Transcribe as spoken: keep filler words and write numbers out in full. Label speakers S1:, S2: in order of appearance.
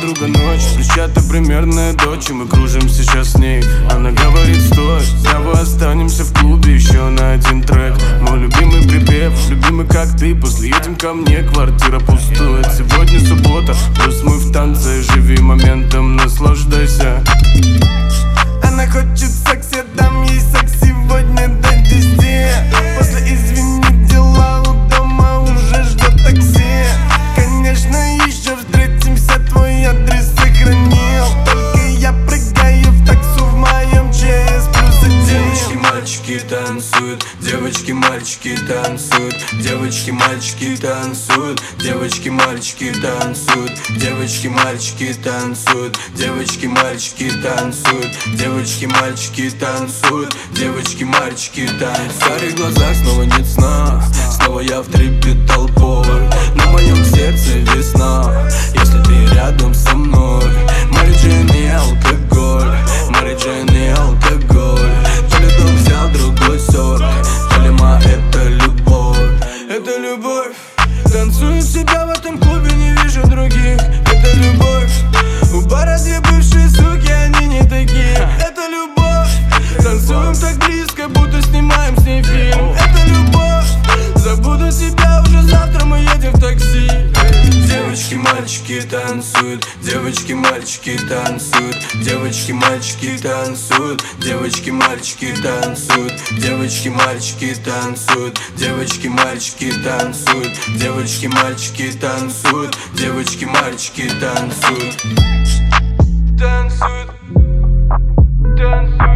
S1: подруга ночь, плещата примерная дочь, и мы кружим сейчас с ней. Она говорит: стой, здрава, останемся в клубе еще на один трек. Мой любимый припев, любимый как ты, после едем ко мне, квартира пустует. Сегодня суббота, плюс мы в танце, живи моментом, наслаждайся.
S2: Она хочет секс, я дам ей секс сегодня до десяти. После извини, дела у дома, уже ждет такси. Конечно, еще встретимся, твой адрес сохранил. Только я прыгаю в таксу в моем ЧС плюс один.
S1: Девочки, мальчики танцуют, девочки, мальчики танцуют, девочки, мальчики танцуют, девочки, мальчики танцуют, девочки, мальчики танцуют, девочки, мальчики танцуют, девочки, мальчики танцуют, девочки, мальчики танцуют. В карих глазах снова нет сна, снова я в трипе толпой. На моем сердце весна, если ты рядом со мной. Мэри Джейн и алкоголь, Мэри Джейн и алкоголь. То ли дом взял другой сорт, то ли ма это любовь. Это любовь, танцую себя в этом клубе, не вижу других. Это любовь, у бара две бывшие суки, они не такие. Это любовь, танцуем так близко, будто снимаем с ней фильм. Это любовь, забуду тебя, уже завтра мы едем в такси. Девочки, мальчики танцуют, девочки, мальчики танцуют, девочки, мальчики танцуют, девочки, мальчики танцуют, девочки, мальчики танцуют, девочки, мальчики танцуют, девочки, мальчики танцуют, девочки, мальчики танцуют, танцуют, танцуют.